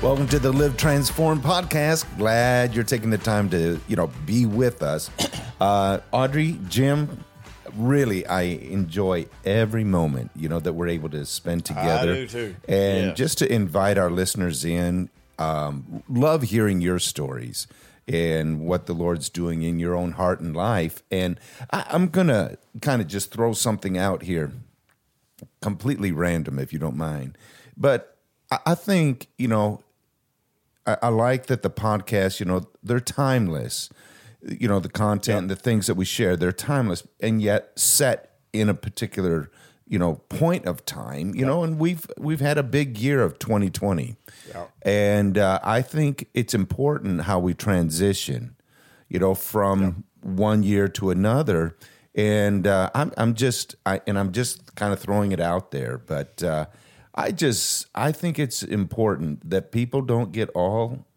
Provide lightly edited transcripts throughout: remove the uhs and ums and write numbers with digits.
Welcome to the Live Transform podcast. Glad you're taking the time to, be with us. Audrey, Jim, really, I enjoy every moment, that we're able to spend together. I do too. And just to invite our listeners in, love hearing your stories and what the Lord's doing in your own heart and life. And I'm going to kind of just throw something out here, completely random, if you don't mind. But I think, I like that the podcast, they're timeless. The content and the things that we share, they're timeless and yet set in a particular, point of time, and we've had a big year of 2020. Yeah. And I think it's important how we transition, from one year to another. And I'm just kind of throwing it out there, but I think it's important that people don't get all,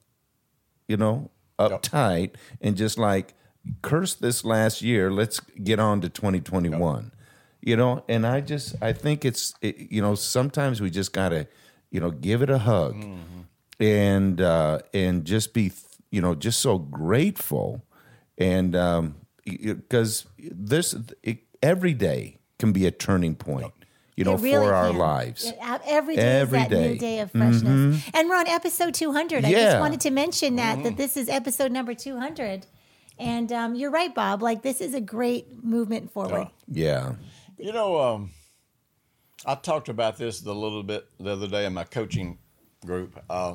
uptight and just like curse this last year. Let's get on to 2021, and I think it's, sometimes we just gotta, give it a hug and just be, just so grateful. And because every day can be a turning point. Really for our can. lives. Every day is that new day of freshness. Mm-hmm. And we're on episode 200. I just wanted to mention that this is episode number 200. And you're right, Bob. Like, this is a great movement forward. Yeah. I talked about this a little bit the other day in my coaching group.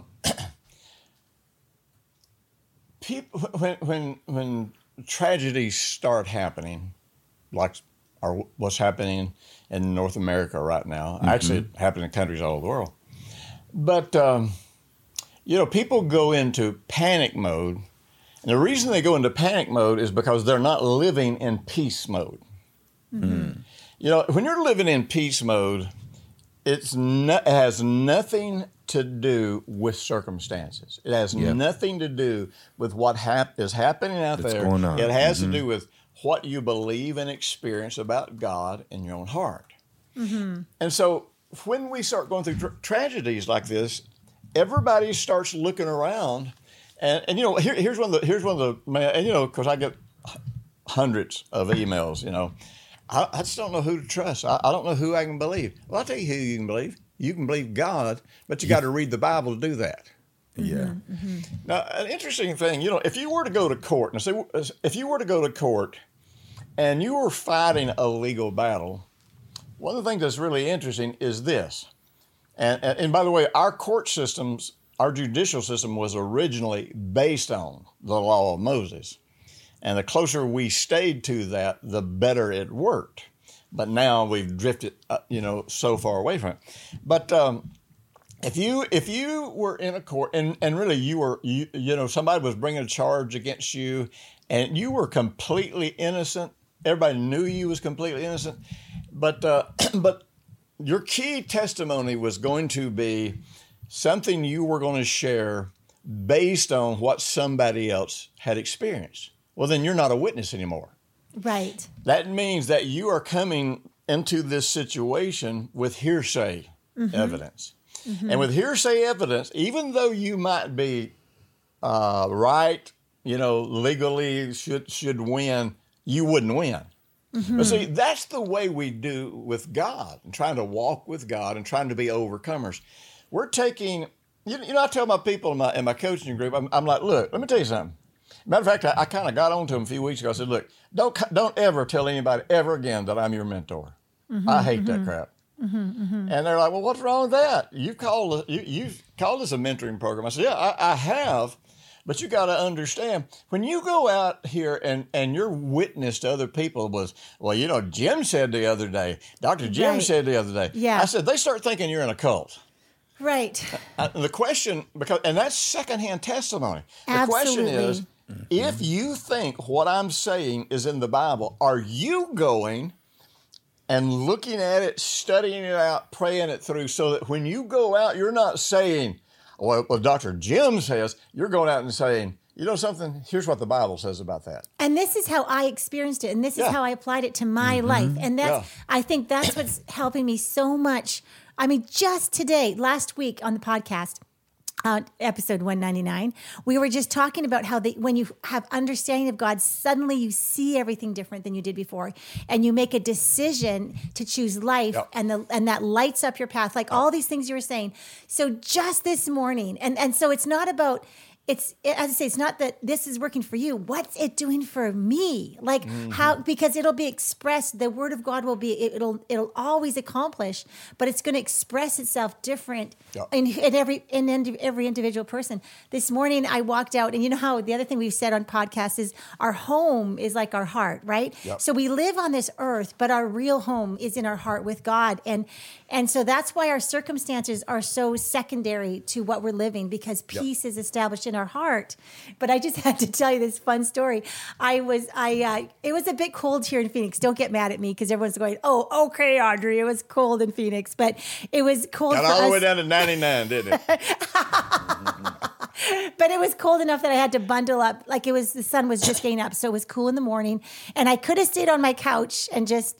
People, when tragedies start happening, like what's happening in North America right now. Actually, it happens in countries all over the world. But, people go into panic mode. And the reason they go into panic mode is because they're not living in peace mode. Mm-hmm. When you're living in peace mode, it has nothing to do with circumstances. It has nothing to do with what is happening out there. Going on. It has to do with what you believe and experience about God in your own heart. Mm-hmm. And so when we start going through tragedies like this, everybody starts looking around, and here's one of the because I get hundreds of emails. I just don't know who to trust. I don't know who I can believe. Well, I'll tell you who you can believe. You can believe God, but you got to read the Bible to do that. Yeah. Mm-hmm. Now, an interesting thing, if you were to go to court, and you were fighting a legal battle, one of the things that's really interesting is this. And by the way, our court systems, our judicial system was originally based on the law of Moses. And the closer we stayed to that, the better it worked. But now we've drifted, so far away from it. But if you were in a court and really somebody was bringing a charge against you and you were completely innocent, everybody knew you was completely innocent, but your key testimony was going to be something you were going to share based on what somebody else had experienced. Well, then you're not a witness anymore. Right. That means that you are coming into this situation with hearsay evidence. Mm-hmm. And with hearsay evidence, even though you might be right, legally should win, you wouldn't win. Mm-hmm. But see, that's the way we do with God and trying to walk with God and trying to be overcomers. We're taking, I tell my people in my coaching group, I'm like, look, let me tell you something. Matter of fact, I kind of got on to them a few weeks ago. I said, look, don't ever tell anybody ever again that I'm your mentor. Mm-hmm, I hate that crap. Mm-hmm, mm-hmm. And they're like, well, what's wrong with that? You've called this a mentoring program. I said, yeah, I have. But you got to understand, when you go out here and your witness to other people was, well, Jim said the other day, Dr. Jim said the other day. Yeah. I said, they start thinking you're in a cult. Right. The question, and that's secondhand testimony. The question is, if you think what I'm saying is in the Bible, are you going and looking at it, studying it out, praying it through so that when you go out, you're not saying, well, Dr. Jim says, you're going out and saying, you know something? Here's what the Bible says about that. And this is how I experienced it. And this is how I applied it to my life. And I think that's what's helping me so much. I mean, just today, last week on the podcast, episode 199, we were just talking about how when you have understanding of God, suddenly you see everything different than you did before, and you make a decision to choose life, and that lights up your path, like all these things you were saying. So just this morning, and so it's not about. As I say, it's not that this is working for you. What's it doing for me? Like how, because it'll be expressed. The word of God will be, it'll always accomplish, but it's going to express itself different in every individual person. This morning I walked out, and you know how the other thing we've said on podcasts is our home is like our heart, right? Yep. So we live on this earth, but our real home is in our heart with God. And so that's why our circumstances are so secondary to what we're living, because peace is established in our heart. But I just had to tell you this fun story. It was a bit cold here in Phoenix. Don't get mad at me, because everyone's going, oh, okay, Audrey, it was cold in Phoenix, but it was cold. Got all the way down to 99, didn't it? But it was cold enough that I had to bundle up. Like the sun was just getting up, so it was cool in the morning, and I could have stayed on my couch and just,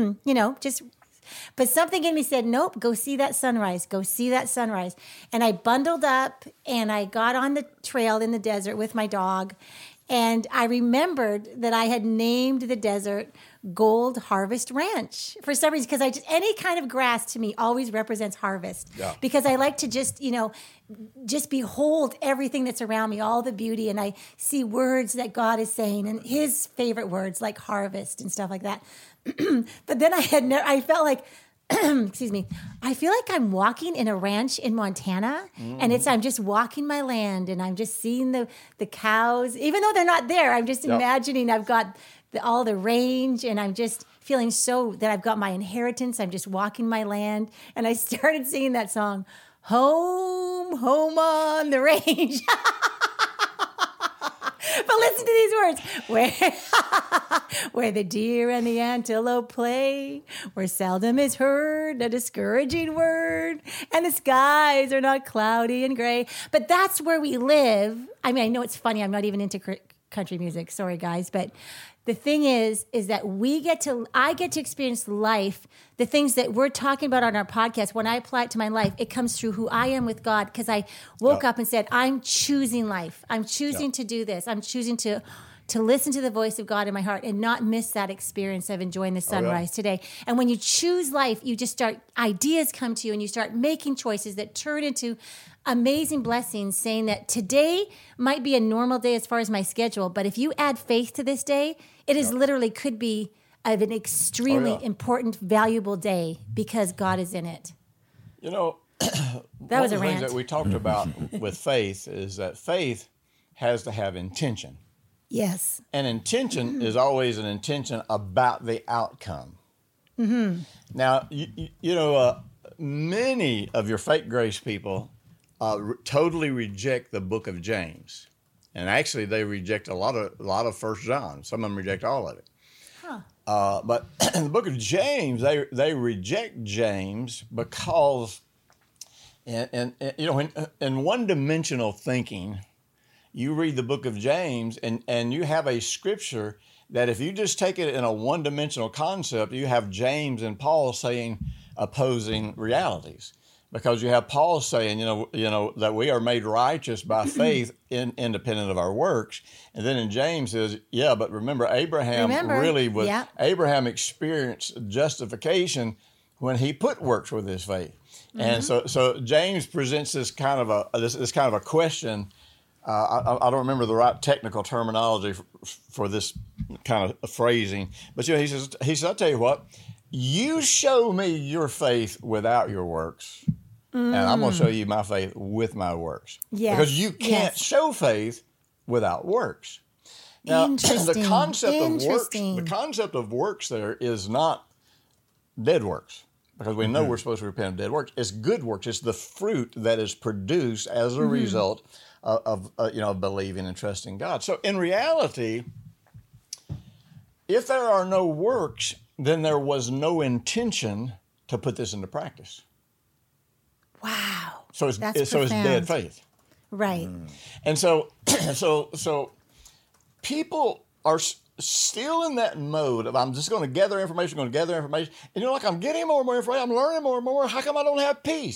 but something in me said, nope, go see that sunrise. Go see that sunrise. And I bundled up and I got on the trail in the desert with my dog. And I remembered that I had named the desert Gold Harvest Ranch for some reason, because any kind of grass to me always represents harvest. Yeah. Because I like to just behold everything that's around me, all the beauty, and I see words that God is saying and his favorite words like harvest and stuff like that. But then I felt like, excuse me, I feel like I'm walking in a ranch in Montana, and I'm just walking my land, and I'm just seeing the cows, even though they're not there. I'm just imagining I've got all the range, and I'm just feeling so that I've got my inheritance. I'm just walking my land, and I started singing that song, Home, Home on the Range. But listen to these words. Where the deer and the antelope play, where seldom is heard a discouraging word, and the skies are not cloudy and gray. But that's where we live. I mean, I know it's funny. I'm not even into country music. Sorry, guys. But the thing is that I get to experience life, the things that we're talking about on our podcast. When I apply it to my life, it comes through who I am with God, because I woke up and said, I'm choosing life. I'm choosing to do this. I'm choosing to listen to the voice of God in my heart and not miss that experience of enjoying the sunrise today. And when you choose life, you just ideas come to you, and you start making choices that turn into amazing blessings, saying that today might be a normal day as far as my schedule, but if you add faith to this day, it is literally could be an extremely important, valuable day because God is in it. That was a rant. Things that we talked about with faith is that faith has to have intention. Yes. And intention is always an intention about the outcome. Mm-hmm. Now, many of your fake grace people totally reject the book of James. And actually, they reject a lot of 1 John. Some of them reject all of it. Huh. But in the book of James, they reject James because, in one-dimensional thinking, you read the book of James and you have a scripture that if you just take it in a one-dimensional concept, you have James and Paul saying opposing realities. Because you have Paul saying, that we are made righteous by faith independent of our works. And then in James says, but remember Abraham Abraham experienced justification when he put works with his faith. Mm-hmm. And so James presents this kind of a question. I don't remember the right technical terminology for this kind of phrasing, but he says, I'll tell you what, you show me your faith without your works, and I'm going to show you my faith with my works. Yes. Because you can't show faith without works. Now, the concept of works there is not dead works, because we know we're supposed to repent of dead works. It's good works. It's the fruit that is produced as a result of believing and trusting God. So in reality, if there are no works, then there was no intention to put this into practice. Wow. So it's dead faith. Right. And so people are still in that mode of, I'm just going to gather information, And I'm getting more and more information, I'm learning more and more. How come I don't have peace?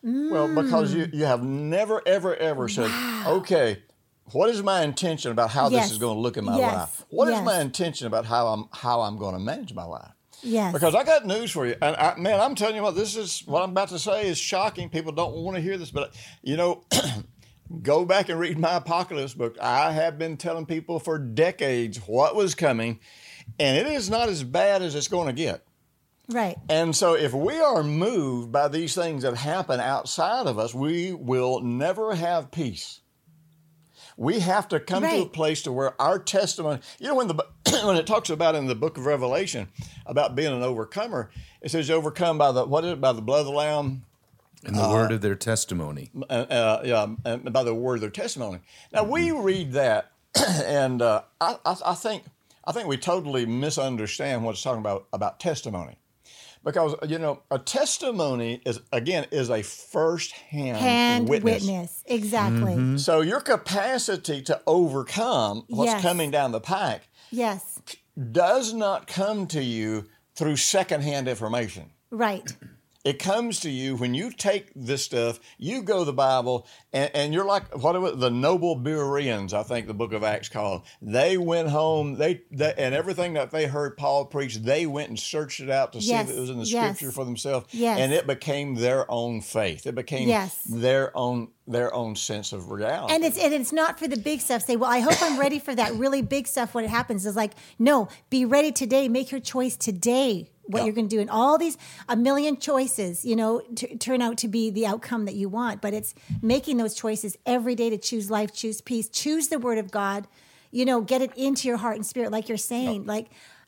Well, because you have never, ever, ever said, okay, what is my intention about how this is going to look in my life? What is my intention about how I'm going to manage my life? Yes. Because I got news for you. And I'm telling you what, what I'm about to say is shocking. People don't want to hear this, but go back and read my Apocalypse book. I have been telling people for decades what was coming, and it is not as bad as it's going to get. Right. And so if we are moved by these things that happen outside of us, we will never have peace. We have to come to a place to where our testimony, when when it talks about in the book of Revelation about being an overcomer, it says you're overcome by the blood of the Lamb. And the word of their testimony. And by the word of their testimony. Now we read that, and I think we totally misunderstand what it's talking about testimony. Because, a testimony is a first-hand witness. Exactly. Mm-hmm. So your capacity to overcome what's coming down the pike does not come to you through second-hand information. Right. It comes to you when you take this stuff, you go to the Bible, and you're like, the noble Bereans, I think the book of Acts called. They went home, they and everything that they heard Paul preach, they went and searched it out to see if it was in the Scripture for themselves. Yes. And it became their own faith. It became their own sense of reality. And it's not for the big stuff. Say, well, I hope I'm ready for that really big stuff when it happens. It's like, no, be ready today. Make your choice today. What you're going to do, and all these a million choices, turn out to be the outcome that you want. But it's making those choices every day to choose life, choose peace, choose the Word of God. Get it into your heart and spirit, like you're saying. Like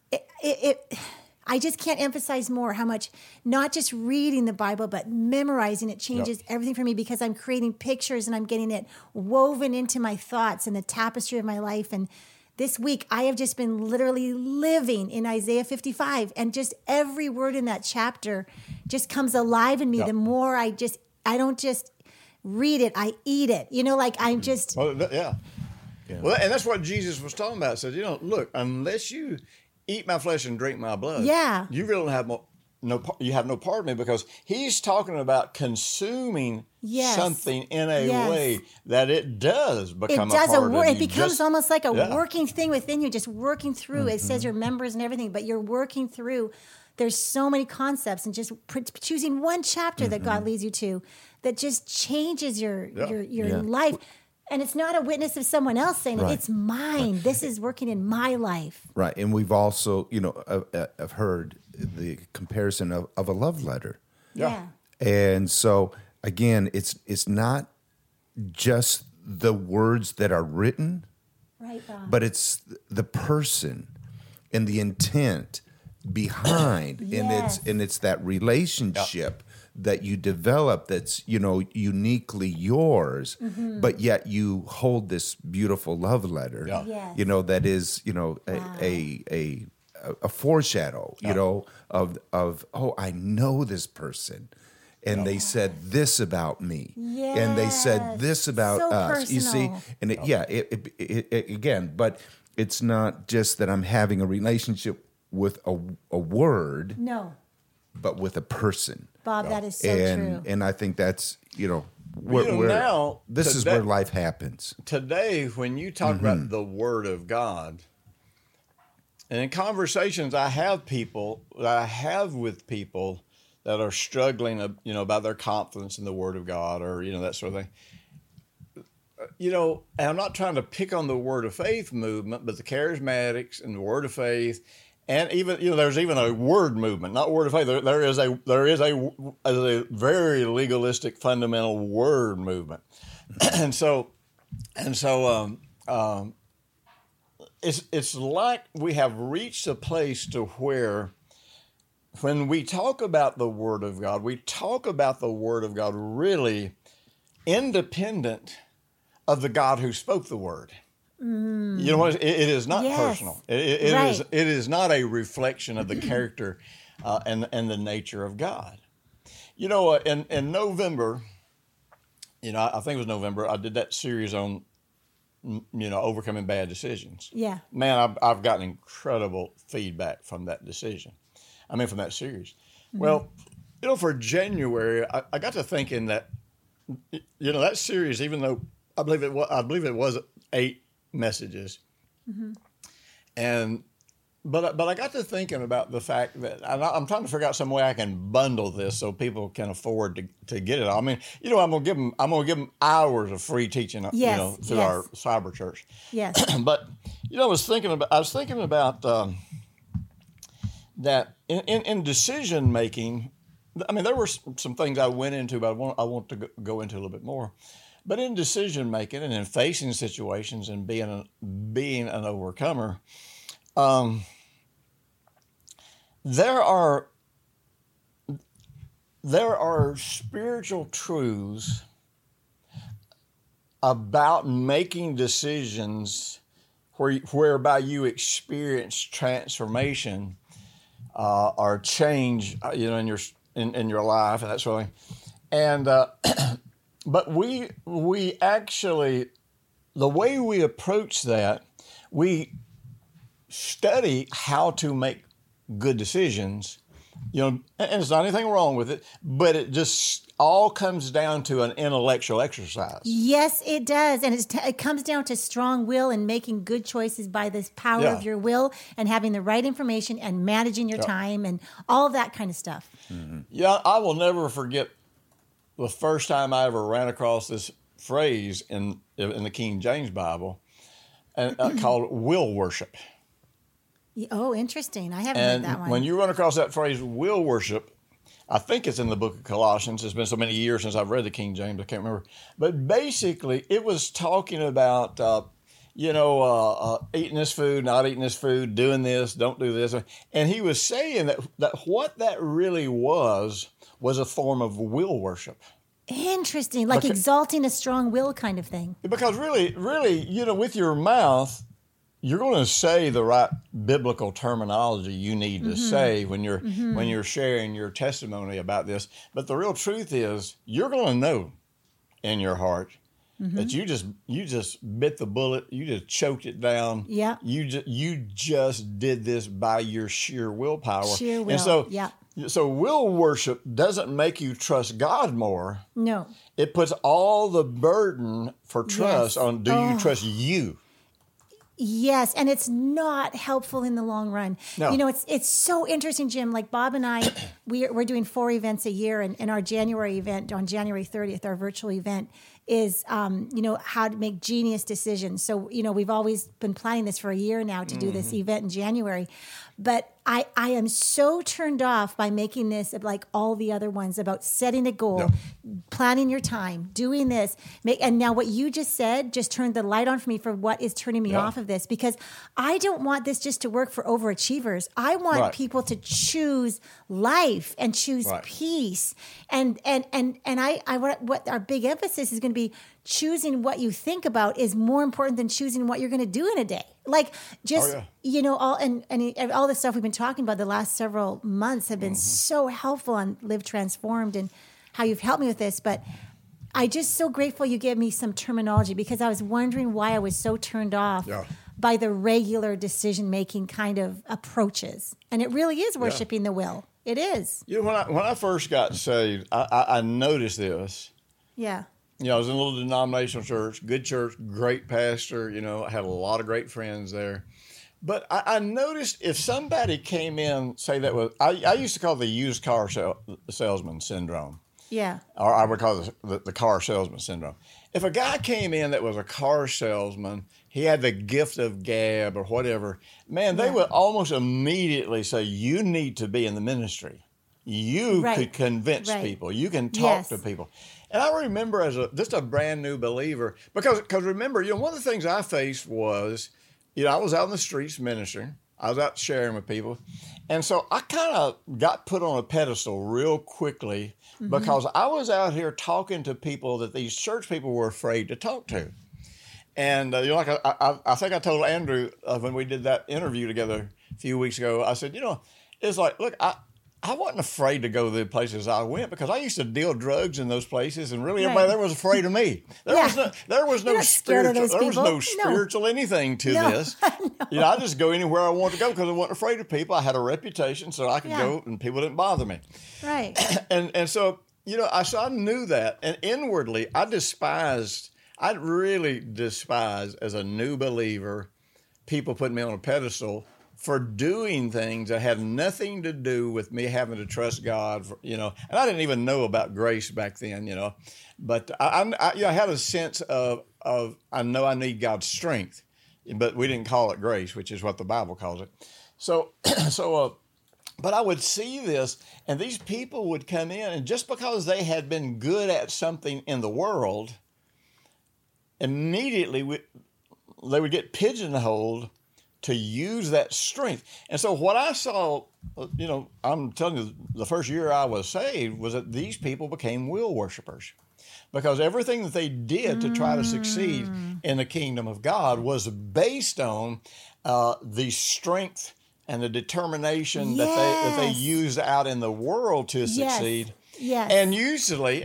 I just can't emphasize more how much not just reading the Bible, but memorizing it changes everything for me, because I'm creating pictures and I'm getting it woven into my thoughts and the tapestry of my life. And this week, I have just been literally living in Isaiah 55, and just every word in that chapter just comes alive in me. The more I don't just read it, I eat it. I'm just... Well, Well, and that's what Jesus was talking about. He said, look, unless you eat my flesh and drink my blood, you really don't have you have no part of me, because he's talking about consuming something in a way that it does become a part of you. It becomes almost like a working thing within you, just working through. Mm-hmm. It says your members and everything, but you're working through. There's so many concepts, and just choosing one chapter that God leads you to that just changes your life. And it's not a witness of someone else saying it. It's mine. This is working in my life. Right. And we've also, I've heard the comparison of a love letter. Yeah. And so, again, it's not just the words that are written, but it's the person and the intent behind. And it's that relationship that you develop that's, uniquely yours, but yet you hold this beautiful love letter, that is, a foreshadow, of, I know this person. And they said this about me. Yes. And they said this about us. Personal. You see? And it again, but it's not just that I'm having a relationship with a word. No. But with a person. Bob, that is so true. And I think that's, now, this is where life happens. Today, when you talk about the Word of God, and in conversations I have with people that are struggling, about their confidence in the Word of God, or, that sort of thing. And I'm not trying to pick on the Word of Faith movement, but the charismatics and the Word of Faith. And even, there's even a word movement, not word of faith. There is a very legalistic fundamental word movement, and so it's like we have reached a place to where, when we talk about the Word of God, we talk about the Word of God really independent of the God who spoke the Word. You know what? It is not personal. It is not a reflection of the character and the nature of God. In November, I think it was November, I did that series on, overcoming bad decisions. Yeah. Man, I've gotten incredible feedback from that decision. From that series. Mm-hmm. Well, for January, I got to thinking that, that series, even though I believe it was 8 messages, but I got to thinking about the fact that I'm trying to figure out some way I can bundle this so people can afford to get it. I mean, I'm gonna give them hours of free teaching, through our cyber church. Yes. But I was thinking about that in decision making. I mean, there were some things I went into, but I want to go into a little bit more. But in decision making and in facing situations and being an overcomer, there are spiritual truths about making decisions whereby you experience transformation or change, in your life and that sort of thing. And but we actually, the way we approach that, we study how to make good decisions, and there's not anything wrong with it, but it just all comes down to an intellectual exercise. Yes, it does. And it comes down to strong will and making good choices by this power of your will and having the right information and managing your time and all of that kind of stuff. Mm-hmm. Yeah, I will never forget the first time I ever ran across this phrase in the King James Bible, and called will worship. Oh, interesting. I haven't heard that one. When you run across that phrase, will worship, I think it's in the book of Colossians. It's been so many years since I've read the King James, I can't remember. But basically, it was talking about, eating this food, not eating this food, doing this, don't do this. And he was saying that what that really was a form of will worship. Interesting. Like exalting a strong will kind of thing. Because really, with your mouth, you're going to say the right biblical terminology you need to say when you're sharing your testimony about this. But the real truth is, you're going to know in your heart that you just bit the bullet, you just choked it down. Yeah. You just did this by your sheer willpower. Sheer will. And so will worship doesn't make you trust God more. No. It puts all the burden for trust on you trust you. Yes, and it's not helpful in the long run. No. It's so interesting, Jim. Like Bob and I, we're doing 4 events a year, and our January event on January 30th, our virtual event, is how to make genius decisions. So we've always been planning this for a year now to do this event in January, but I am so turned off by making this like all the other ones about setting a goal, planning your time, doing this. And now what you just said just turned the light on for me for what is turning me off of this, because I don't want this just to work for overachievers. I want people to choose life and choose peace. And what our big emphasis is going to be, choosing what you think about is more important than choosing what you're going to do in a day. Like just, all the stuff we've been talking about the last several months have been so helpful on Live Transformed and how you've helped me with this. But I just so grateful you gave me some terminology, because I was wondering why I was so turned off by the regular decision-making kind of approaches. And it really is worshiping the will. It is. When I first got saved, I noticed this. Yeah. I was in a little denominational church, good church, great pastor, I had a lot of great friends there. But I noticed if somebody came in, say that was, I used to call it the used car salesman syndrome. Yeah. Or I would call it the car salesman syndrome. If a guy came in that was a car salesman, he had the gift of gab or whatever, man, they would almost immediately say, you need to be in the ministry. You could convince people. You can talk to people. And I remember as just a brand new believer, because remember, one of the things I faced was, I was out in the streets ministering. I was out sharing with people. And so I kind of got put on a pedestal real quickly because I was out here talking to people that these church people were afraid to talk to. And, I think I told Andrew when we did that interview together a few weeks ago, I said, it's like, look, I wasn't afraid to go to the places I went because I used to deal drugs in those places, and really everybody there was afraid of me. There was no spiritual anything to this. I just go anywhere I wanted to go because I wasn't afraid of people. I had a reputation, so I could go, and people didn't bother me. Right. And so I knew that, and inwardly I really despised as a new believer people putting me on a pedestal for doing things that had nothing to do with me having to trust God, and I didn't even know about grace back then, but I had a sense of I know I need God's strength, but we didn't call it grace, which is what the Bible calls it. But I would see this, and these people would come in, and just because they had been good at something in the world, immediately they would get pigeonholed to use that strength. And so what I saw, I'm telling you, the first year I was saved was that these people became will worshipers, because everything that they did to try to succeed in the kingdom of God was based on the strength and the determination that they used out in the world to succeed. Yes. And usually,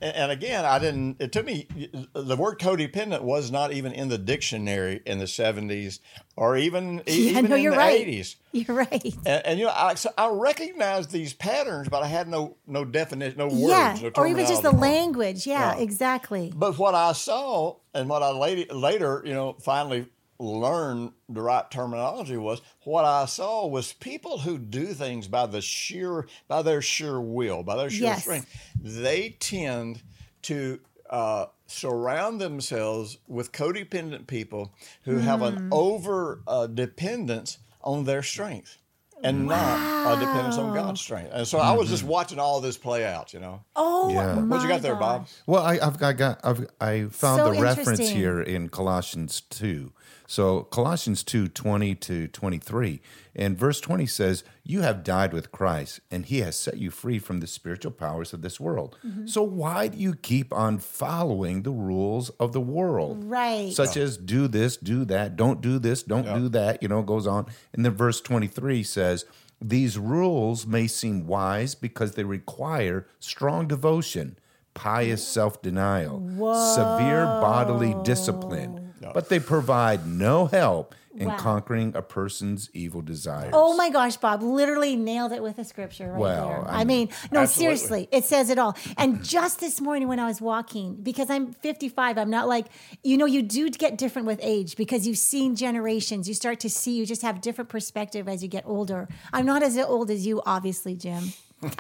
it took me, the word codependent was not even in the dictionary in the 70s or even in the 80s. You're right. And I recognized these patterns, but I had no definition, no words, no terminology. Or even just the language. Yeah, exactly. But what I saw and what I later, finally learned the right terminology was, what I saw was people who do things by their sheer will, by their sheer strength. They tend to surround themselves with codependent people who have an over dependence on their strength and not a dependence on God's strength. And so I was just watching all this play out, Oh, yeah. What you got there, Bob? Well, I found the reference here in Colossians 2. So Colossians 2:20-23, and verse 20 says, "You have died with Christ, and he has set you free from the spiritual powers of this world. So why do you keep on following the rules of the world? Right. Such as do this, do that, don't do this, don't do that," goes on. And then verse 23 says, "These rules may seem wise because they require strong devotion, pious self-denial, severe bodily discipline. But they provide no help in conquering a person's evil desires." Oh my gosh, Bob, literally nailed it with a scripture there. I mean, no, seriously, it says it all. And just this morning when I was walking, because I'm 55, I'm not like, you do get different with age because you've seen generations. You start to see, you just have different perspective as you get older. I'm not as old as you, obviously, Jim.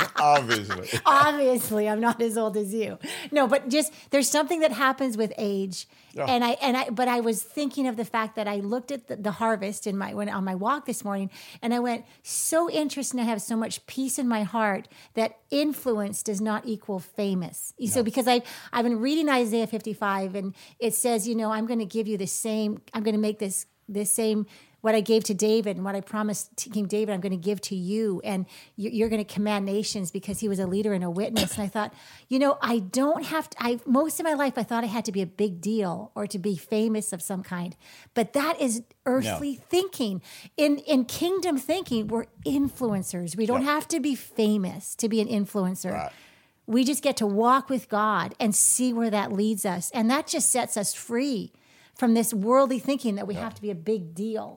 Obviously, I'm not as old as you. No, but just there's something that happens with age. Yeah. But I was thinking of the fact that I looked at the harvest on my walk this morning, and I went, so interesting to have so much peace in my heart that influence does not equal famous. No. So because I've been reading Isaiah 55, and it says, I'm going to give you the same. I'm going to make this same. What I gave to David and what I promised to King David, I'm going to give to you. And you're going to command nations, because he was a leader and a witness. And I thought, I don't have to, most of my life, I thought I had to be a big deal or to be famous of some kind. But that is earthly thinking. In kingdom thinking, we're influencers. We don't have to be famous to be an influencer. Right. We just get to walk with God and see where that leads us. And that just sets us free from this worldly thinking that we have to be a big deal.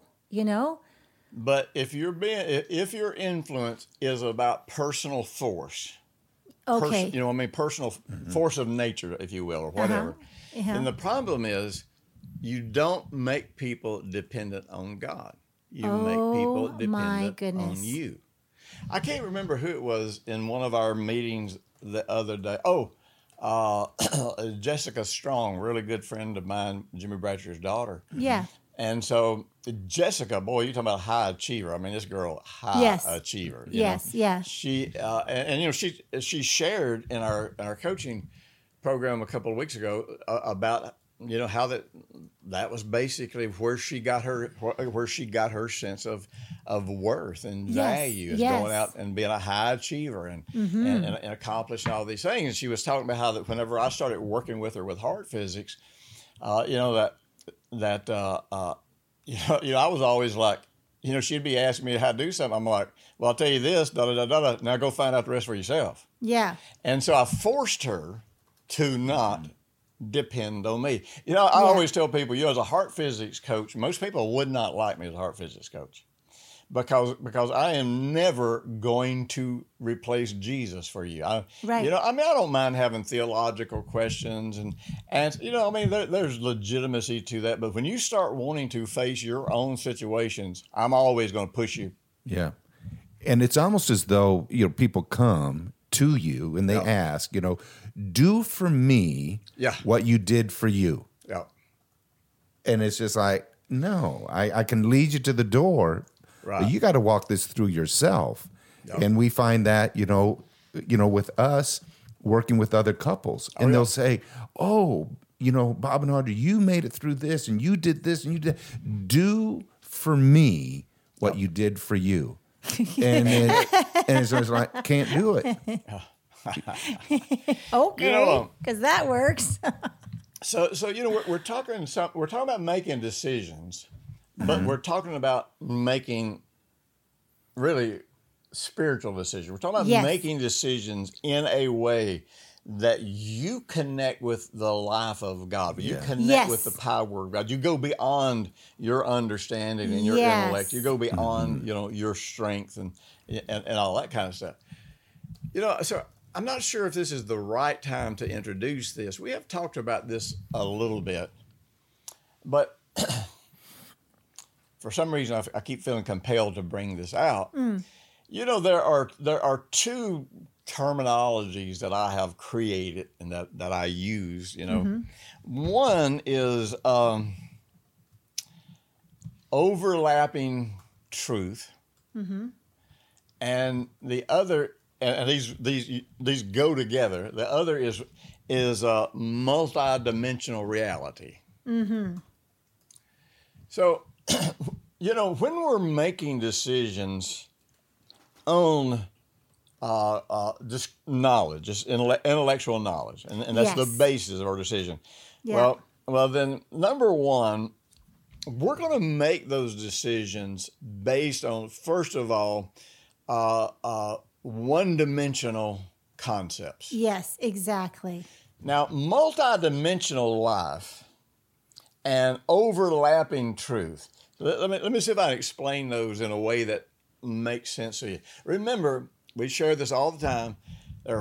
But if your influence is about personal force, personal force of nature, if you will, or whatever, then the problem is you don't make people dependent on God. You make people dependent on you. I can't remember who it was in one of our meetings the other day. Jessica Strong, really good friend of mine, Jimmy Bratcher's daughter. Yeah. And so Jessica, boy, you're talking about high achiever. I mean, this girl, high achiever. Yes. She she shared in our coaching program a couple of weeks ago about how that was basically where she got her sense of worth and value, and going out and being a high achiever and accomplishing all these things. And she was talking about how that whenever I started working with her with heart physics, I was always like, she'd be asking me how to do something. I'm like, well, I'll tell you this, da-da-da-da-da. Now go find out the rest for yourself. Yeah. And so I forced her to not depend on me. I always tell people, as a heart physics coach, most people would not like me as a heart physics coach because I am never going to replace Jesus for you. Right. I don't mind having theological questions and there's legitimacy to that. But when you start wanting to face your own situations, I'm always going to push you. Yeah. And it's almost as though, people come to you and they ask, do for me what you did for you. Yeah. And it's just like, no, I can lead you to the door, but you got to walk this through yourself. Yep. And we find that, with us working with other couples, and they'll say, oh, Bob and Audrey, you made it through this and you did this and you did. Do for me what you did for you. And it's just like, can't do it. Okay, because that works. So we're talking about making decisions, but we're talking about making really spiritual decisions. We're talking about making decisions in a way that you connect with the life of God, you connect with the power of God. You go beyond your understanding and your intellect. You go beyond your strength and all that kind of stuff. So I'm not sure if this is the right time to introduce this. We have talked about this a little bit, but for some reason I keep feeling compelled to bring this out. There are two terminologies that I have created and that I use. One is overlapping truth, and the other. And these go together. The other is multidimensional reality. So, when we're making decisions on just knowledge, just intellectual knowledge, and that's the basis of our decision. Yeah. Well, then number one, we're going to make those decisions based on, first of all, one-dimensional concepts. Yes, exactly. Now, multidimensional life and overlapping truth. Let me see if I can explain those in a way that makes sense to you. Remember, we share this all the time. There are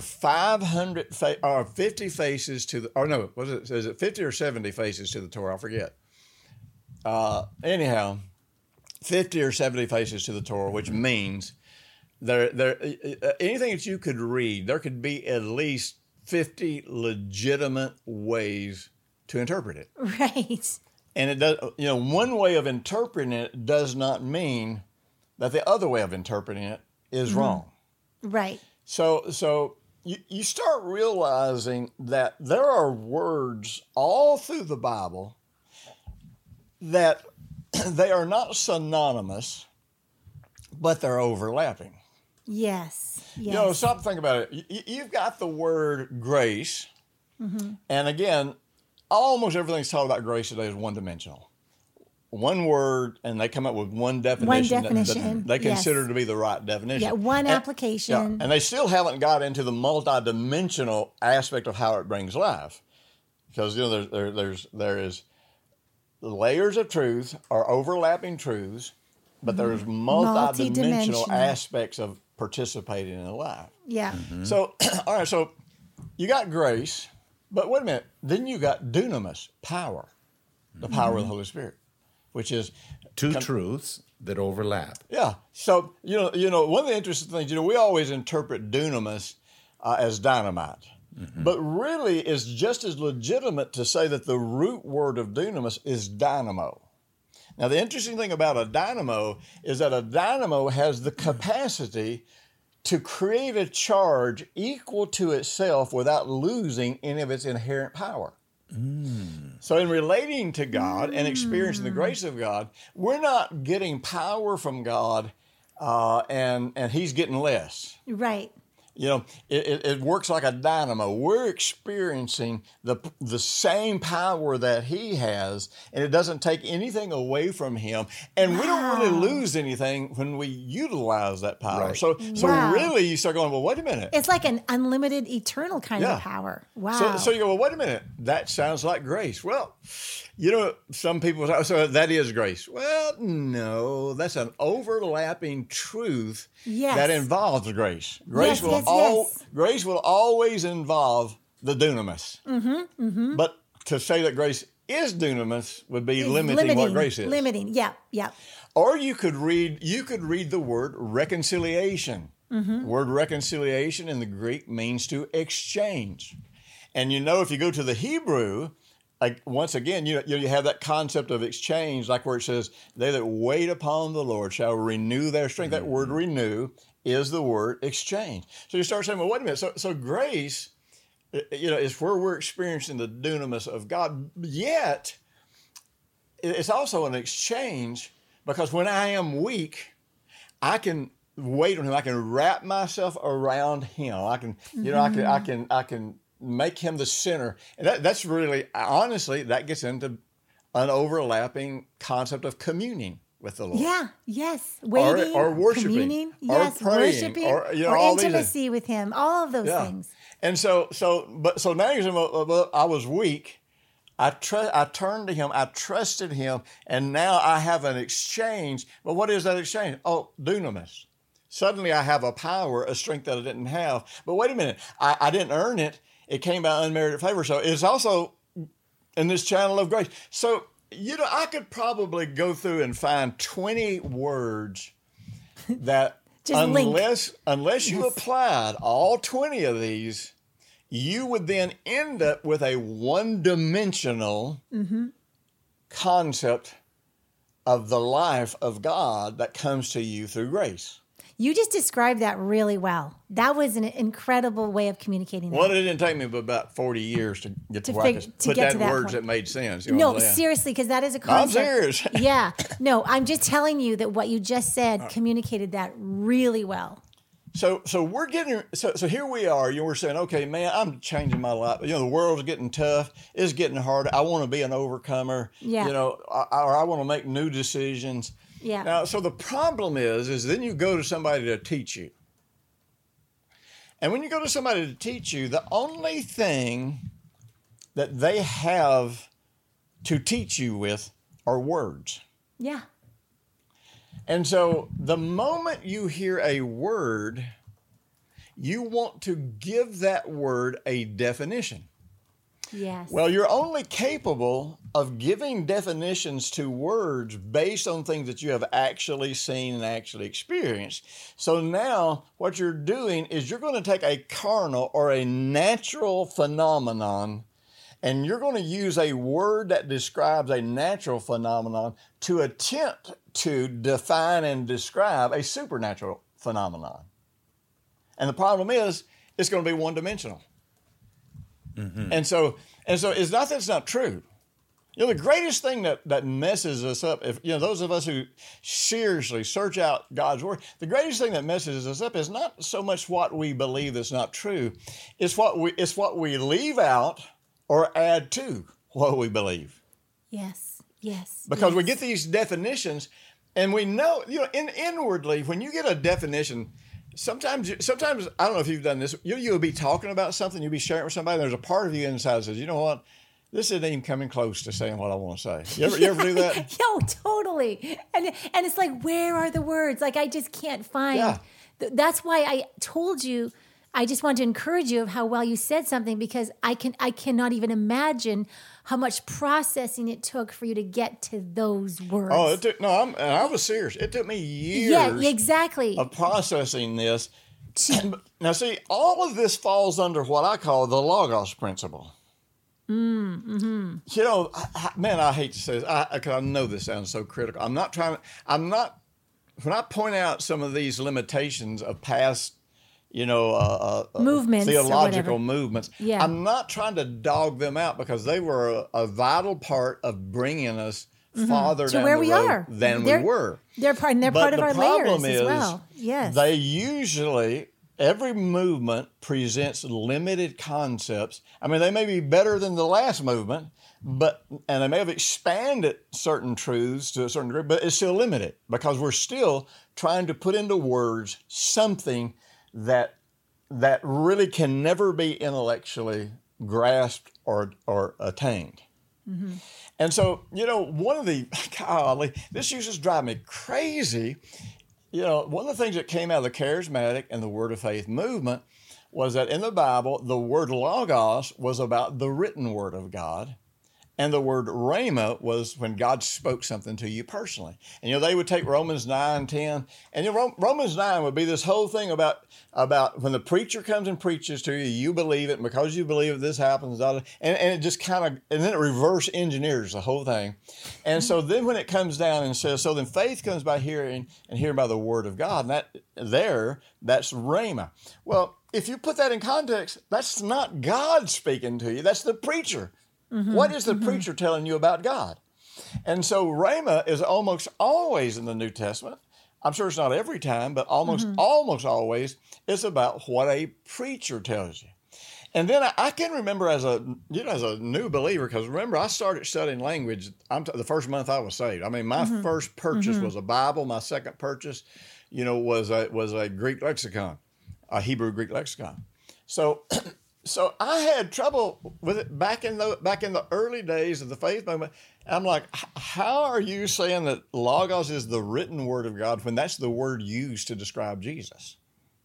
50 faces to the, or no, is it 50 or 70 faces to the Torah? I forget. Anyhow, 50 or 70 faces to the Torah, which means anything that you could read, there could be at least 50 legitimate ways to interpret it. Right. And it does, one way of interpreting it does not mean that the other way of interpreting it is wrong. Right. So you start realizing that there are words all through the Bible that they are not synonymous, but they're overlapping. Yes. Stop and think about it. You've got the word grace, and again, almost everything's taught about grace today is one-dimensional. One word, and they come up with one definition. That they consider to be the right definition. Yeah, one application. And they still haven't got into the multidimensional aspect of how it brings life, because there is layers of truth or overlapping truths, but there's multidimensional aspects of participating in life. Yeah. So, all right, so you got grace, but wait a minute. Then you got dunamis, power, the power of the Holy Spirit, which is two truths that overlap. Yeah. So, one of the interesting things, we always interpret dunamis as dynamite. But really, it's just as legitimate to say that the root word of dunamis is dynamo. Now, the interesting thing about a dynamo is that a dynamo has the capacity to create a charge equal to itself without losing any of its inherent power. So in relating to God and experiencing the grace of God, we're not getting power from God and He's getting less. Right. It works like a dynamo. We're experiencing the same power that he has, and it doesn't take anything away from him. And we don't really lose anything when we utilize that power. Right. So really, you start going, well, wait a minute. It's like an unlimited, eternal kind of power. Wow. So you go, well, wait a minute. That sounds like grace. Well, some people say, so that is grace. Well, no, that's an overlapping truth that involves grace. Grace will always involve the dunamis. But to say that grace is dunamis would be limiting what grace is. Yeah. Or you could read the word reconciliation. Word reconciliation in the Greek means to exchange. And if you go to the Hebrew, once again, you have that concept of exchange, like where it says, they that wait upon the Lord shall renew their strength. That word renew is the word exchange. So you start saying, well, wait a minute. So grace, is where we're experiencing the dunamis of God. Yet, it's also an exchange, because when I am weak, I can wait on him. I can wrap myself around him. I can, I can make him the center. And that's really, honestly, that gets into an overlapping concept of communing with the Lord. Yeah, yes. Waiting, or worshiping, communing, or praying, worshiping, or intimacy with him, all of those things. And so now you're saying, well, I was weak. I turned to him. I trusted him. And now I have an exchange. But what is that exchange? Oh, dunamis. Suddenly I have a power, a strength that I didn't have. But wait a minute. I didn't earn it. It came by unmerited favor. So it's also in this channel of grace. So, I could probably go through and find 20 words that unless you applied all 20 of these, you would then end up with a one-dimensional concept of the life of God that comes to you through grace. You just described that really well. That was an incredible way of communicating that. Well, it didn't take me but about 40 years to get to where I could put that in words that made sense. No, seriously, because that is a concept. I'm serious. Yeah. No, I'm just telling you that what you just said communicated that really well. So we're getting, so here we are, we're saying, okay, man, I'm changing my life. The world's getting tough. It's getting harder. I want to be an overcomer. Yeah. Or I want to make new decisions. Yeah. Now, so the problem is then you go to somebody to teach you. And when you go to somebody to teach you, the only thing that they have to teach you with are words. Yeah. And so the moment you hear a word, you want to give that word a definition. Yes. Well, you're only capable of giving definitions to words based on things that you have actually seen and actually experienced. So now what you're doing is you're going to take a carnal or a natural phenomenon, and you're going to use a word that describes a natural phenomenon to attempt to define and describe a supernatural phenomenon. And the problem is it's going to be one-dimensional. Mm-hmm. And so it's not that it's not true. The greatest thing that messes us up, if those of us who seriously search out God's word, the greatest thing that messes us up is not so much what we believe that's not true. It's what we leave out or add to what we believe. Yes. Because we get these definitions, and we know, inwardly, when you get a definition, Sometimes I don't know if you've done this. You'll be talking about something, you'll be sharing it with somebody, and there's a part of you inside that says, you know what? This isn't even coming close to saying what I want to say. You ever do that? Yo, totally. And it's like, where are the words? Like, I just can't find. Yeah. That's why I told you, I just want to encourage you of how well you said something, because I cannot even imagine how much processing it took for you to get to those words. Oh, I was serious. It took me years. Yeah, exactly. Of processing this. Now, see, all of this falls under what I call the Logos principle. Mm-hmm. Man, I hate to say this, because I know this sounds so critical. When I point out some of these limitations of past movements, theological movements. Yeah. I'm not trying to dog them out, because they were a vital part of bringing us farther down where the we road are. we were. They're part of our layers as well. Yes. They usually every movement presents limited concepts. I mean, they may be better than the last movement, and they may have expanded certain truths to a certain degree, but it's still limited because we're still trying to put into words something that really can never be intellectually grasped or attained. Mm-hmm. And so, golly, this used to drive me crazy. One of the things that came out of the charismatic and the Word of Faith movement was that in the Bible, the word logos was about the written Word of God. And the word rhema was when God spoke something to you personally. And, they would take Romans 9, 10. And Romans 9 would be this whole thing about when the preacher comes and preaches to you, you believe it, and because you believe it, this happens. And it just and then it reverse engineers the whole thing. And so then when it comes down and says, so then faith comes by hearing and hearing by the word of God. And that's rhema. Well, if you put that in context, that's not God speaking to you. That's the preacher. Mm-hmm. What is the preacher telling you about God? And so rhema is almost always in the New Testament. I'm sure it's not every time, but almost always it's about what a preacher tells you. And then I can remember as a new believer, because remember I started studying language the first month I was saved. I mean, my first purchase was a Bible. My second purchase, was a Greek lexicon, a Hebrew Greek lexicon. So I had trouble with it back in the early days of the faith movement. I'm like, how are you saying that logos is the written word of God when that's the word used to describe Jesus?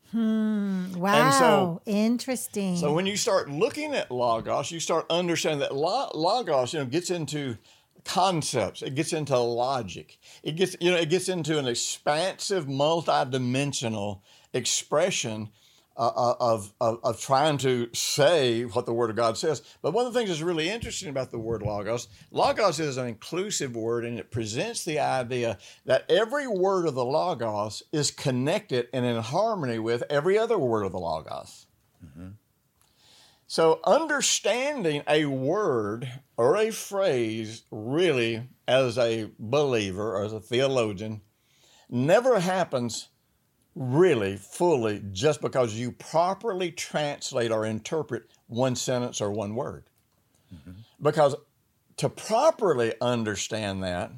Wow, interesting. So when you start looking at logos, you start understanding that logos, gets into concepts. It gets into logic. It gets into an expansive, multidimensional expression of trying to say what the Word of God says. But one of the things that's really interesting about the word logos is an inclusive word, and it presents the idea that every word of the logos is connected and in harmony with every other word of the logos. Mm-hmm. So understanding a word or a phrase really as a believer or as a theologian never happens really fully just because you properly translate or interpret one sentence or one word. Mm-hmm. Because to properly understand that,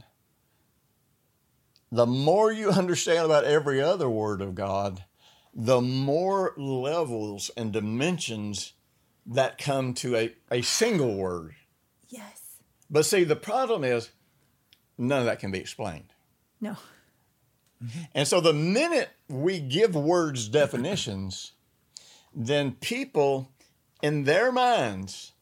the more you understand about every other word of God, the more levels and dimensions that come to a single word. Yes. But see, the problem is none of that can be explained. No. And so the minute we give words definitions, then people in their minds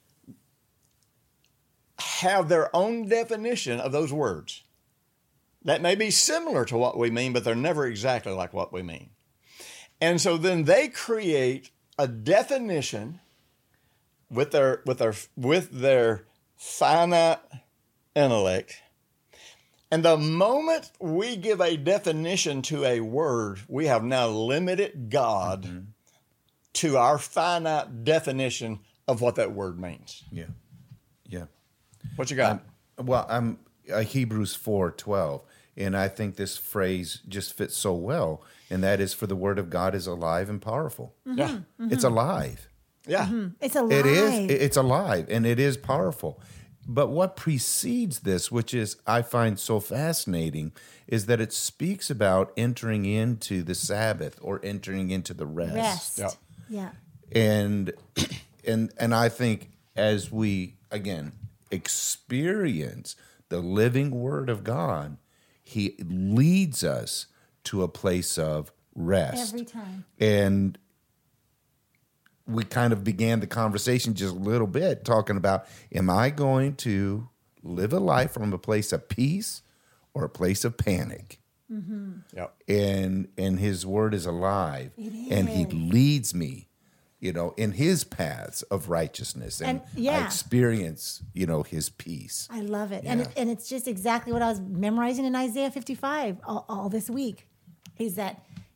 have their own definition of those words. That may be similar to what we mean, but they're never exactly like what we mean. And so then they create a definition with their finite intellect. And the moment we give a definition to a word, we have now limited God to our finite definition of what that word means. Yeah. Yeah. What you got? I'm Hebrews 4:12, and I think this phrase just fits so well, and that is, for the word of God is alive and powerful. Mm-hmm. Yeah. Mm-hmm. It's alive. Yeah. Mm-hmm. It's alive. It is. It's alive, and it is powerful. But what precedes this, which is I find so fascinating, is that it speaks about entering into the Sabbath or entering into the rest. Yeah. And I think as we again experience the living Word of God, He leads us to a place of rest. Every time. And we kind of began the conversation just a little bit talking about, am I going to live a life from a place of peace or a place of panic? Mm-hmm. Yep. And His Word is alive, and He leads me, in His paths of righteousness, and I experience, His peace. I love it, and it's just exactly what I was memorizing in Isaiah 55 all this week. Is that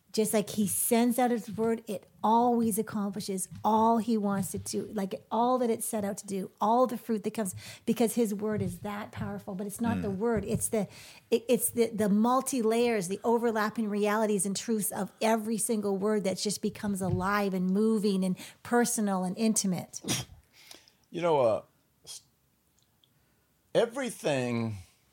just like he sends out his word, it always accomplishes all he wants to do, like all that it's set out to do, all the fruit that comes, because his word is that powerful. But it's not the word, it's the multi-layers, the overlapping realities and truths of every single word that just becomes alive and moving and personal and intimate. You know, everything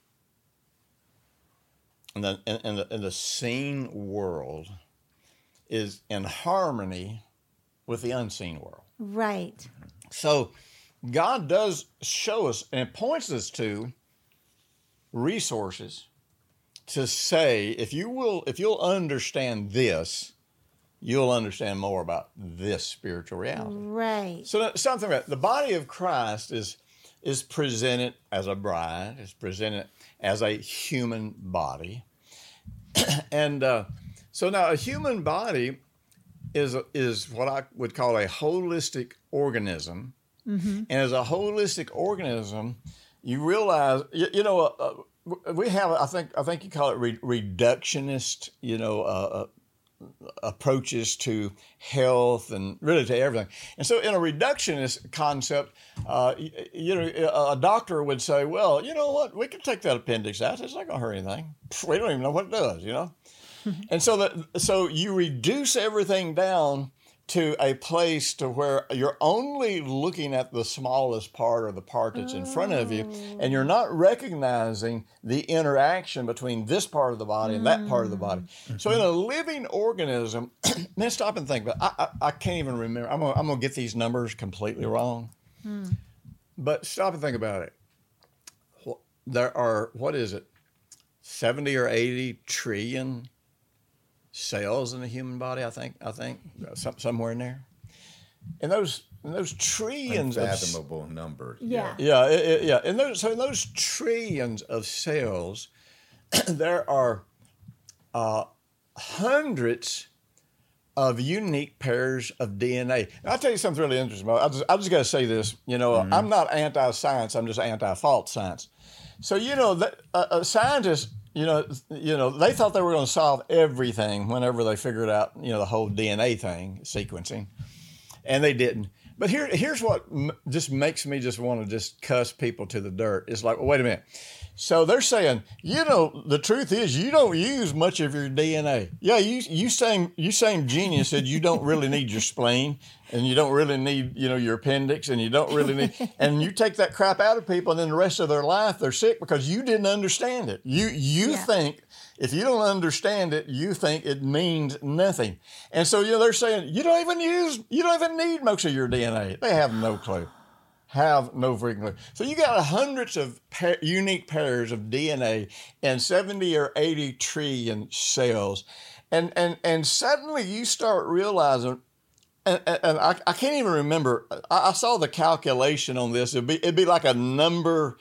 in the seen world is in harmony with the unseen world. Right. So God does show us and points us to resources to say, if you'll understand this, you'll understand more about this spiritual reality. Right. So something about the body of Christ is presented as a bride, is presented as a human body. And so now a human body is what I would call a holistic organism. Mm-hmm. And as a holistic organism, you realize, we have, I think you call it reductionist, approaches to health and really to everything. And so in a reductionist concept, a doctor would say, well, you know what, we can take that appendix out. It's not going to hurt anything. We don't even know what it does, And so you reduce everything down to a place to where you're only looking at the smallest part or the part that's in front of you, and you're not recognizing the interaction between this part of the body and that part of the body. So in a living organism, man, stop and think. But I can't even remember. I'm gonna get these numbers completely wrong. But stop and think about it. There are, 70 or 80 trillion cells in the human body, I think somewhere in there. And those trillions unfathomable number. Yeah. And in those trillions of cells, there are hundreds of unique pairs of DNA. Now, I'll tell you something really interesting. I just got to say this. I'm not anti-science. I'm just anti-false science. So scientists. They thought they were going to solve everything whenever they figured out, the whole DNA thing, sequencing, and they didn't. But here's what just makes me just want to just cuss people to the dirt. It's like, well, wait a minute. So they're saying, the truth is you don't use much of your DNA. Yeah, you same genius said you don't really need your spleen, and you don't really need, your appendix, and you don't really need, and you take that crap out of people, and then the rest of their life they're sick because you didn't understand it. You think if you don't understand it, you think it means nothing. And so they're saying you don't even need most of your DNA. They have no clue. Have no freaking clue. So you got hundreds of unique pairs of DNA and 70 or 80 trillion cells. And suddenly you start realizing, and I can't even remember, I saw the calculation on this. It'd be like a number,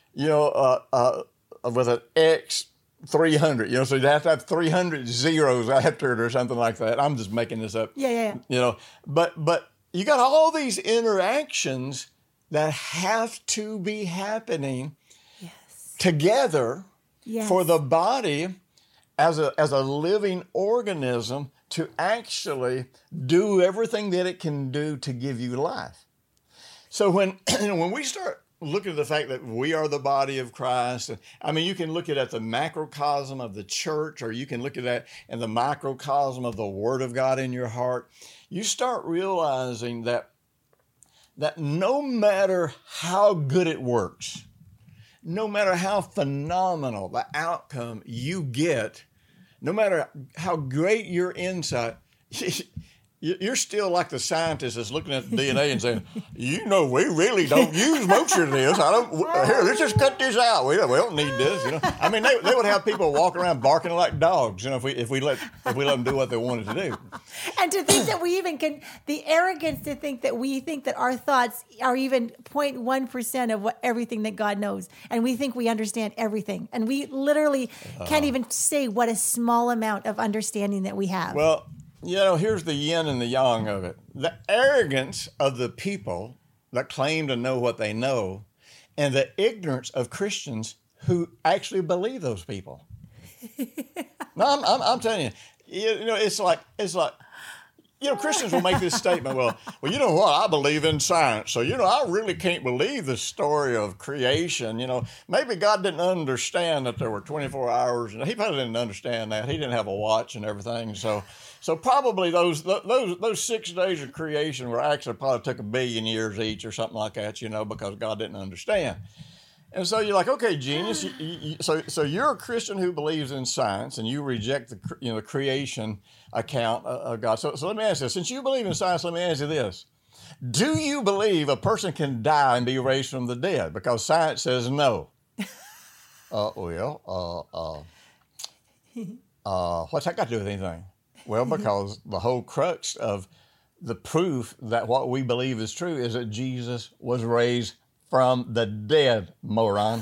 with an X 300, so you'd have to have 300 zeros after it or something like that. I'm just making this up. Yeah. But you got all these interactions that have to be happening together for the body as a living organism to actually do everything that it can do to give you life. So when we start looking at the fact that we are the body of Christ, you can look at the macrocosm of the church, or you can look at that in the microcosm of the Word of God in your heart. You start realizing that no matter how good it works, no matter how phenomenal the outcome you get, no matter how great your insight, you're still like the scientist that's looking at the DNA and saying, we really don't use most of this. Here, let's just cut this out. We don't need this. They would have people walking around barking like dogs, if we let them do what they wanted to do. And to think that we even can, the arrogance to think that we think that our thoughts are even 0.1% of everything that God knows. And we think we understand everything. And we literally can't even say what a small amount of understanding that we have. Well, here's the yin and the yang of it. The arrogance of the people that claim to know what they know, and the ignorance of Christians who actually believe those people. No, I'm telling you, it's like. Christians will make this statement, well, you know what? I believe in science. So, I really can't believe the story of creation. Maybe God didn't understand that there were 24 hours. And he probably didn't understand that. He didn't have a watch and everything. So probably those 6 days of creation were actually probably took 1 billion years each or something like that, because God didn't understand. And so you're like, okay, genius. So you're a Christian who believes in science, and you reject the creation account of God. So let me ask you this: since you believe in science, let me ask you this: do you believe a person can die and be raised from the dead? Because science says no. What's that got to do with anything? Well, because the whole crux of the proof that what we believe is true is that Jesus was raised from the dead, moron.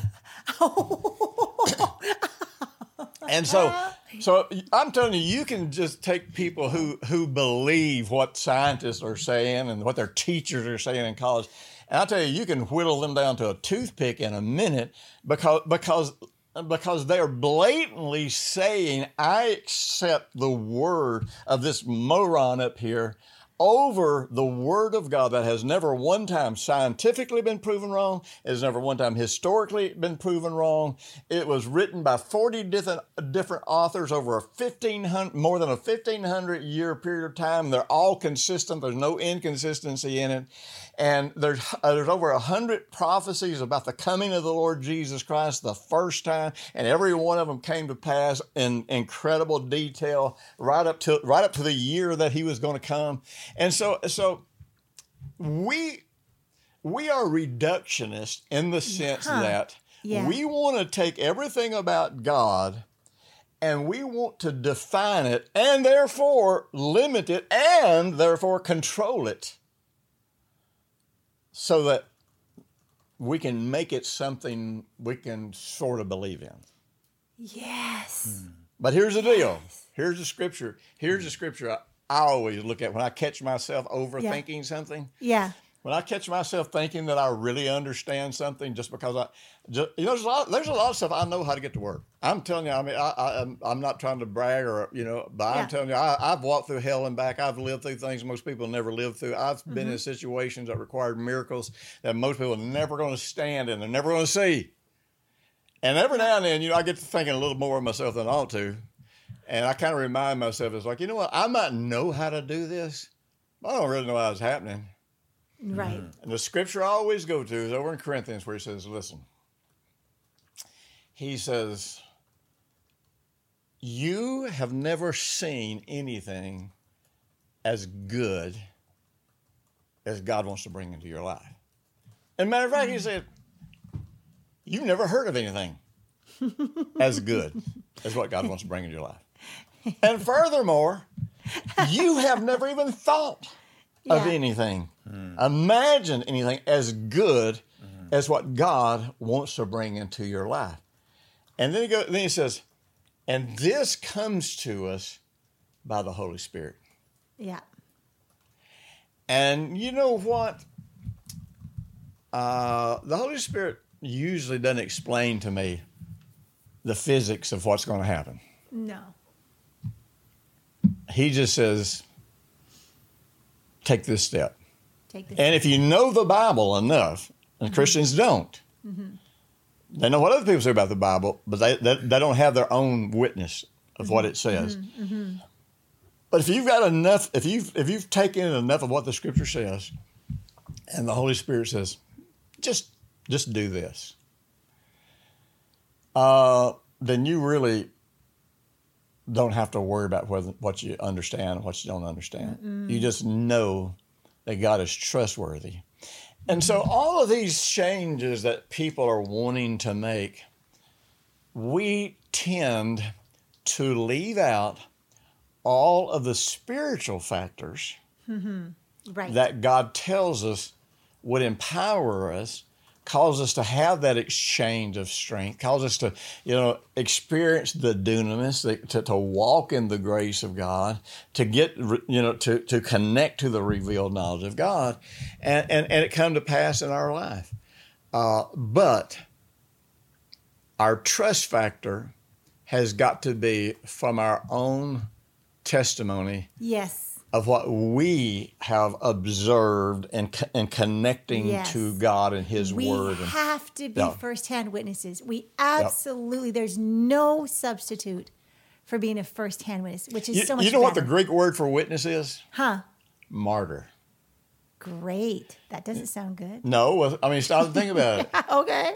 And so I'm telling you, you can just take people who believe what scientists are saying and what their teachers are saying in college, and I'll tell you, you can whittle them down to a toothpick in a minute because they are blatantly saying, I accept the word of this moron up here over the Word of God that has never one time scientifically been proven wrong. It has never one time historically been proven wrong. It was written by 40 different authors over more than a 1,500-year period of time. They're all consistent. There's no inconsistency in it. And there's over 100 prophecies about the coming of the Lord Jesus Christ the first time, and every one of them came to pass in incredible detail right up to the year that he was going to come. And so we are reductionists in the sense that we want to take everything about God and we want to define it and therefore limit it and therefore control it so that we can make it something we can sort of believe in. Yes. But here's the deal. Here's the scripture. I always look at when I catch myself overthinking something. Yeah. When I catch myself thinking that I really understand something just because there's a lot of stuff I know how to get to work. I'm telling you, I mean, I'm not trying to brag but I'm telling you, I've walked through hell and back. I've lived through things most people never lived through. I've been in situations that required miracles that most people are never going to stand in. They're never going to see. And every now and then, I get to thinking a little more of myself than I ought to. And I kind of remind myself, it's like, you know what? I might know how to do this, but I don't really know how it's happening. Right. And the scripture I always go to is over in Corinthians where he says, listen, he says, you have never seen anything as good as God wants to bring into your life. And matter of fact, he said, you've never heard of anything as good as what God wants to bring into your life. And furthermore, you have never even thought of anything, imagine anything as good as what God wants to bring into your life. And then he says, and this comes to us by the Holy Spirit. Yeah. And you know what? The Holy Spirit usually doesn't explain to me the physics of what's going to happen. No. He just says, take this step. And if you know the Bible enough, and Christians don't, they know what other people say about the Bible, but they don't have their own witness of what it says. But if you've got enough, if you've taken in enough of what the Scripture says, and the Holy Spirit says, just do this, then you really don't have to worry about what you understand and what you don't understand. You just know that God is trustworthy. And so all of these changes that people are wanting to make, we tend to leave out all of the spiritual factors that God tells us would empower us, cause us to have that exchange of strength, cause us to, experience the dunamis, to walk in the grace of God, to get, to connect to the revealed knowledge of God, and it come to pass in our life. But our trust factor has got to be from our own testimony Yes. of what we have observed and connecting Yes. to God and His We Word. have to be Yeah. firsthand witnesses. We absolutely, there's no substitute for being a firsthand witness, which is so much You know what the better. Greek word for witness is? Huh. Martyr. Great. That doesn't sound good. No, I mean, stop and think about it. Okay.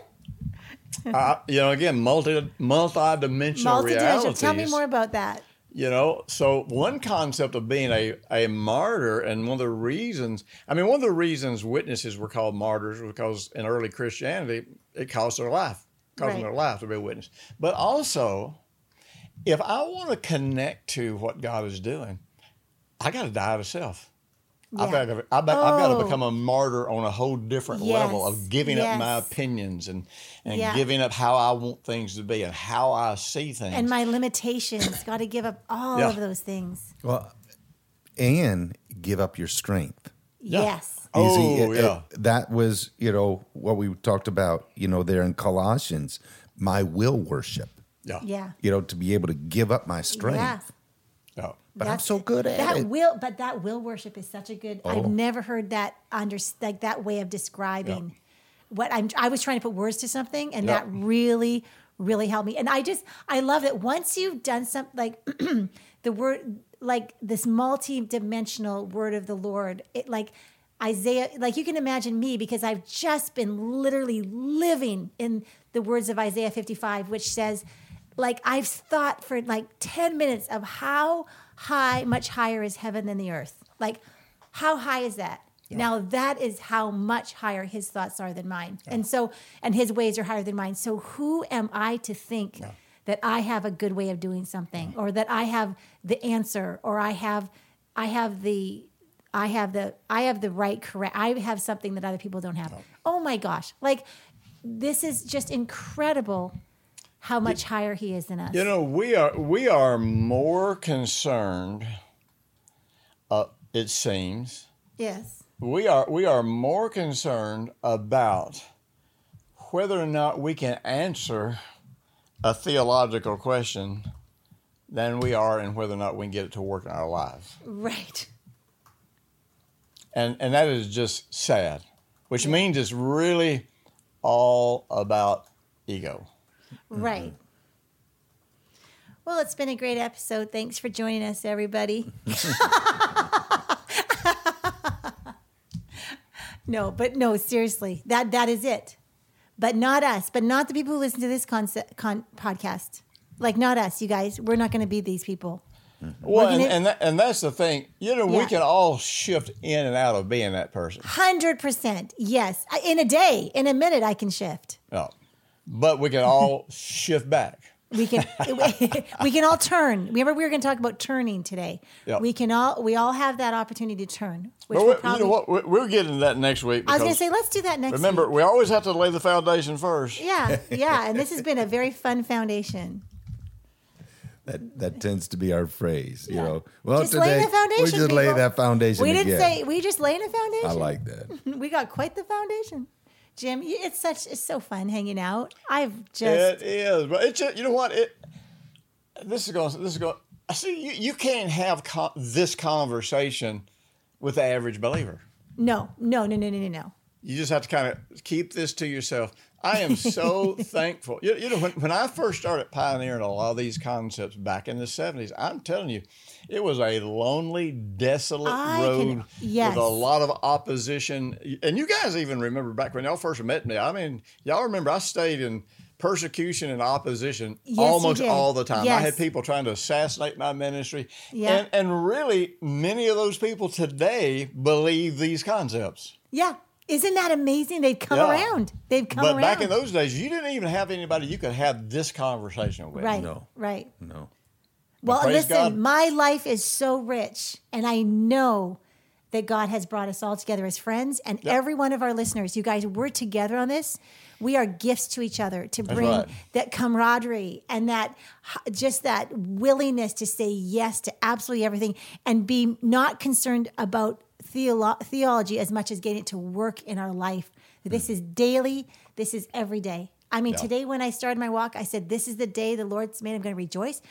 Again, multi-dimensional realities. Tell me more about that. So one concept of being a martyr, and one of the reasons witnesses were called martyrs was because in early Christianity, it cost their life, costing their life to be a witness. But also, if I want to connect to what God is doing, I got to die to self. Yeah. I've got to become a martyr on a whole different level of giving up my opinions and giving up how I want things to be and how I see things. And my limitations. Got to give up all of those things. Well, and give up your strength. Yes. That was, what we talked about, there in Colossians, my will worship. Yeah. To be able to give up my strength. Yeah. But I'm so good at it. But that will worship is such a good. I've never heard that like that way of describing what I was trying to put words to something, and that really, really helped me. And I love that once you've done something like the word, like this multi-dimensional word of the Lord, it like Isaiah, like you can imagine me because I've just been literally living in the words of Isaiah 55, which says, like I've thought for like 10 minutes of how much higher is heaven than the earth. Like, how high is that? Yeah. Now that is how much higher his thoughts are than mine. Yeah. And his ways are higher than mine. So who am I to think that I have a good way of doing something, or that I have the answer, or I have the right correct. I have something that other people don't have. No. Oh my gosh. Like, this is just incredible how much higher he is than us. We are more concerned, it seems. Yes. We are more concerned about whether or not we can answer a theological question than we are in whether or not we can get it to work in our lives. Right. And that is just sad, which means it's really all about ego. Right. Well, it's been a great episode. Thanks for joining us, everybody. No, seriously. That is it. But not us. But not the people who listen to this podcast. Like, not us, you guys. We're not going to be these people. Well, and that's the thing. We can all shift in and out of being that person. 100%. Yes. In a day, in a minute, I can shift. Oh. But we can all shift back. We can all turn. Remember, we were going to talk about turning today. Yep. We all have that opportunity to turn. Which you know what? We'll get into that next week. I was going to say, let's do that next week. Remember, we always have to lay the foundation first. Yeah. And this has been a very fun foundation. That tends to be our phrase, Well, just today we just lay that foundation. We didn't say we just laying a foundation. I like that. We got quite the foundation. Jim, it's so fun hanging out. It is, but it's just, you know what? This is going. I see you can't have this conversation with the average believer. No. You just have to kind of keep this to yourself. I am so thankful. When I first started pioneering a lot of these concepts back in the 70s, I'm telling you, it was a lonely, desolate road with a lot of opposition. And you guys even remember back when y'all first met me. I mean, y'all remember I stayed in persecution and opposition almost all the time. Yes. I had people trying to assassinate my ministry. Yeah. And really, many of those people today believe these concepts. Yeah. Isn't that amazing? They've come around. But back in those days, you didn't even have anybody you could have this conversation with. Right. No. Right. No. Well, listen, God. my life is so rich, and I know that God has brought us all together as friends, and every one of our listeners, you guys, we're together on this. We are gifts to each other to bring that camaraderie and that willingness to say yes to absolutely everything and be not concerned about theology as much as getting it to work in our life. This is daily. This is every day. I mean, today when I started my walk, I said, this is the day the Lord's made. I'm going to rejoice.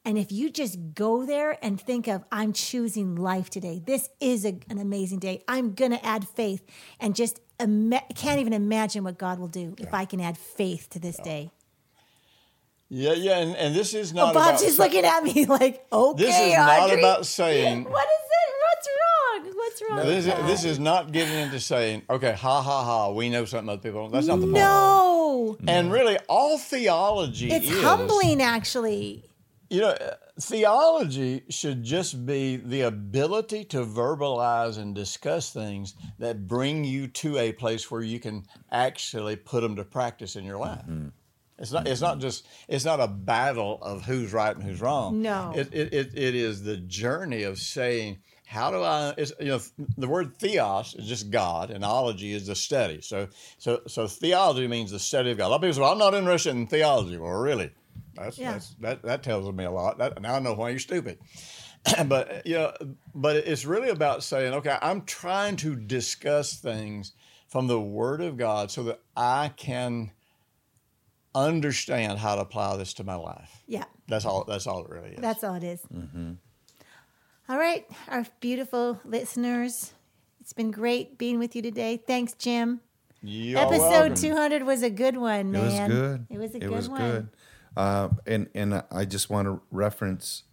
And if you just go there and think of, I'm choosing life today. This is an amazing day. I'm going to add faith, and just can't even imagine what God will do if I can add faith to this day. Yeah, and this is not Bob's just looking at me like, okay, this is Audrey, not about saying. What is it? What's wrong? No, this is not getting into saying, okay, we know something other people don't. That's not the point. No. And really, all theology is humbling, actually. Theology should just be the ability to verbalize and discuss things that bring you to a place where you can actually put them to practice in your life. Mm-hmm. It's not a battle of who's right and who's wrong. No. It is the journey of saying, how do I, the word theos is just God, and ology is the study. So theology means the study of God. A lot of people say, well, I'm not interested in theology. Well, really? That tells me a lot. Now I know why you're stupid. But it's really about saying, okay, I'm trying to discuss things from the Word of God so that I can understand how to apply this to my life. Yeah. That's all it really is. That's all it is. Mm-hmm. All right, our beautiful listeners. It's been great being with you today. Thanks, Jim. Episode 200 was a good one, man. It was good. It was a good one. Good. And I just want to reference,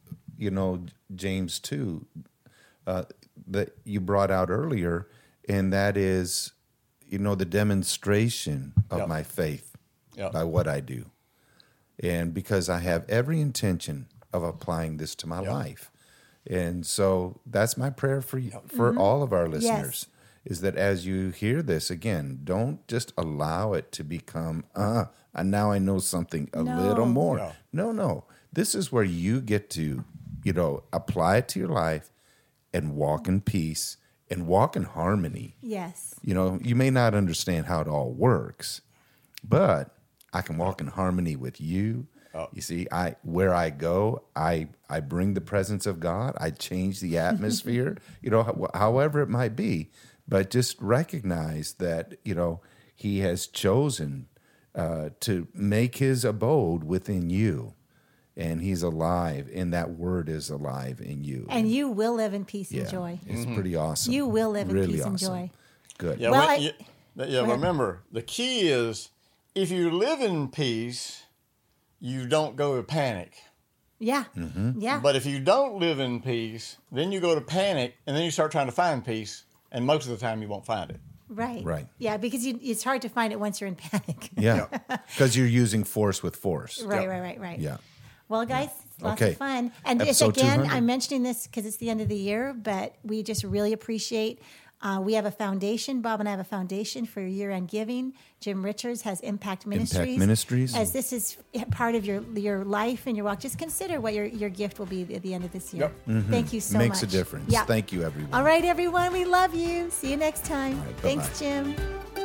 James 2, that you brought out earlier, and that is, the demonstration of my faith by what I do. And because I have every intention of applying this to my life. And so that's my prayer for you, for all of our listeners, is that as you hear this, again, don't just allow it to become, and now I know something a little more. No. This is where you get to, apply it to your life and walk in peace and walk in harmony. Yes. You may not understand how it all works, but I can walk in harmony with you. You see, where I go, I bring the presence of God. I change the atmosphere, however it might be. But just recognize that, He has chosen to make His abode within you. And He's alive, and that Word is alive in you. And you will live in peace and joy. It's pretty awesome. You will live in really peace awesome. and joy. Good. Yeah, remember, the key is if you live in peace, you don't go to panic. Yeah. Mm-hmm. Yeah. But if you don't live in peace, then you go to panic, and then you start trying to find peace, and most of the time you won't find it. Right. Yeah, because it's hard to find it once you're in panic. Yeah, because you're using force with force. Right. Yeah. Well, guys, it's lots of fun. And Episode again, 200. I'm mentioning this because it's the end of the year, but we just really appreciate. We have a foundation. Bob and I have a foundation for year-end giving. Jim Richards has Impact Ministries. As this is part of your life and your walk, just consider what your gift will be at the end of this year. Yep. Mm-hmm. Thank you so much. Makes a difference. Yeah. Thank you, everyone. All right, everyone. We love you. See you next time. All right, Thanks, Jim.